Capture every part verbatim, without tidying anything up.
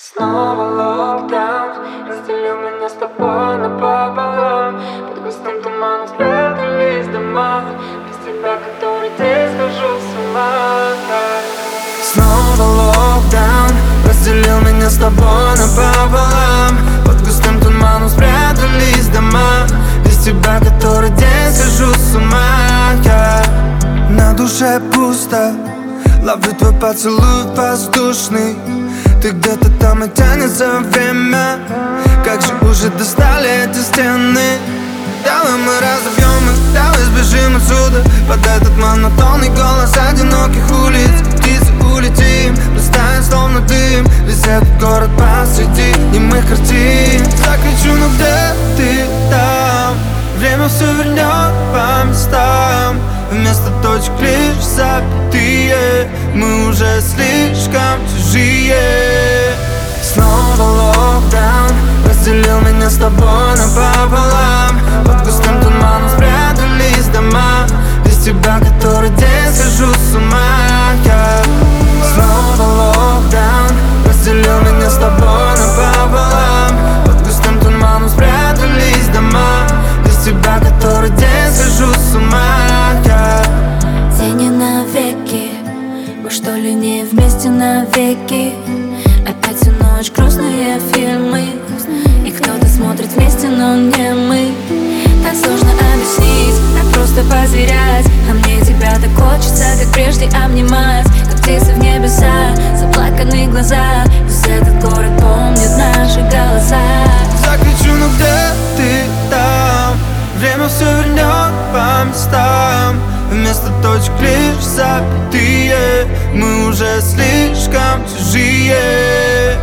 Снова локдаун разделил меня с тобой напополам. Под густым туманом спрятались дома. Без тебя который день схожу с ума. Снова локдаун разделил меня с тобой напополам. Под густым туманом спрятались дома. Без тебя который день схожу с ума. Я на душе пусто, ловлю твой поцелуй воздушный. Ты где-то там и тянется время. Как же уже достали эти стены. Давай мы разобьем их, давай сбежим отсюда. Под этот монотонный голос одиноких улиц. Птицы улетим, растаем словно дым. Весь этот город посреди немых картин. Закричу, ну где ты там? Время все вернет по местам. Вместо точек лишь запятые. Мы уже слишком чужие. Снова локдаун разделил меня с тобой напополам. Под густым туманом спрятались дома. Без тебя который день схожу с ума. Я снова локдаун разделил меня с тобой напополам. Под густым туманом спрятались дома. Без тебя который день схожу с ума. Я тени навеки, мы что ли не вместе навеки? Опять всю ночь грустные фильмы, и кто-то смотрит вместе, но не мы. Так сложно объяснить, так просто потерять. А мне тебя так хочется, как прежде обнимать. Как птицы в небеса, заплаканные глаза. Весь этот город помнит наши голоса. Закричу, ну где ты там? Время все вернет по местам. Вместо точек лишь запятые. Мы уже слишком чужие.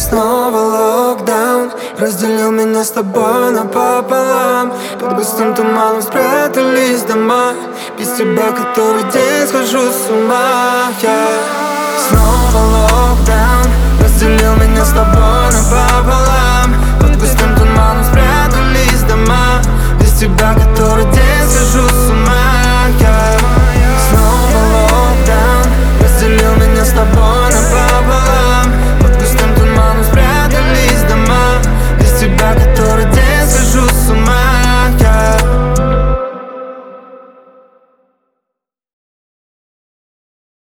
Снова локдаун разделил меня с тобой напополам. Под густым туманом спрятались дома. Без тебя который день схожу с ума. Я снова локдаун разделил меня с тобой напополам.